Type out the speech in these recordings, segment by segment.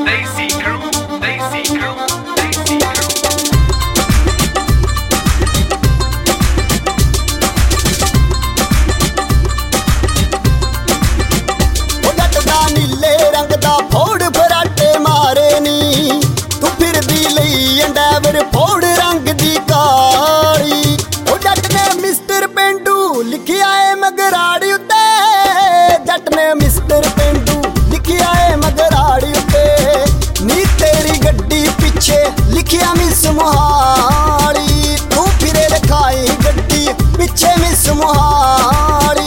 फोड़ रंग दी काली ओ जट ने मिस्टर पेंडू लिखिया है मगराड़ी उत्ते जट ने मिस्टर पेंडू लिखिया है मगराड़ी उत्ते नी तेरी गड्डी पिछे लिखिया मिस मोहाली तू फिरे लिखाई गड्डी पिछे मिस मोहाली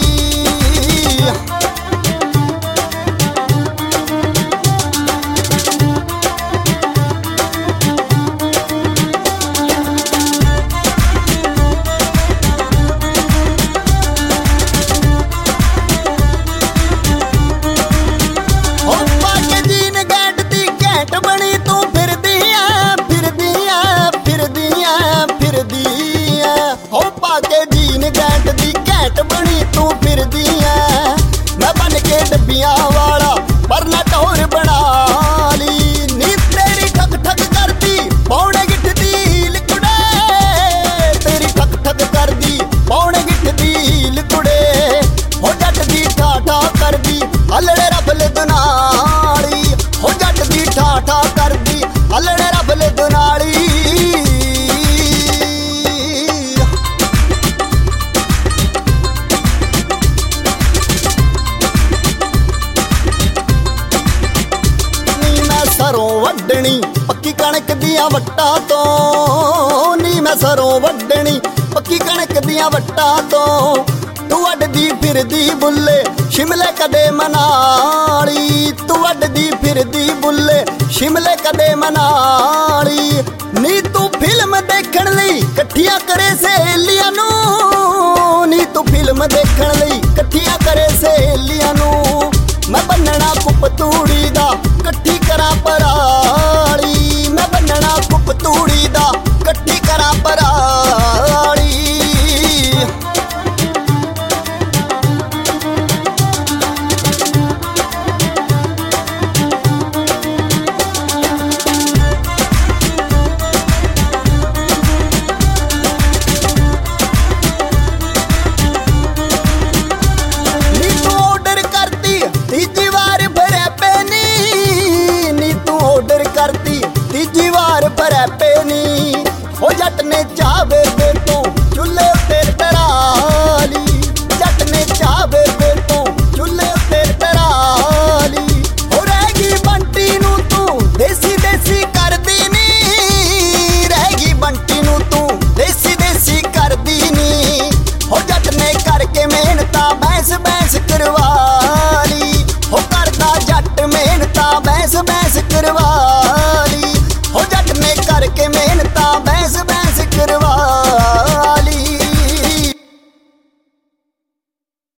डब्बियां वाला पर ना टोर बना ली नी तेरी ठग ठग करदी पौने गिठ दी लिकुड़े तेरी ठग ठग करदी पौने गिठ दी लिकुड़े हो जट दी ठाठा करदी हलड़े रबले दुनाली हो जट दी ठाठा करदी हलड़े रबले दुनाली सरों वड्डनी पक्की कणक दियां वट्टां तों नी मैं सरों वड्डनी पक्की कणक दियां वट्टां तों तू वड्डदी फिरदी बुल्ले शिमले कदे मनाली तू वड्डदी फिरदी बुल्ले शिमले कदे मनाली नी तू फिल्म देखण लई कट्ठियां करे सहेली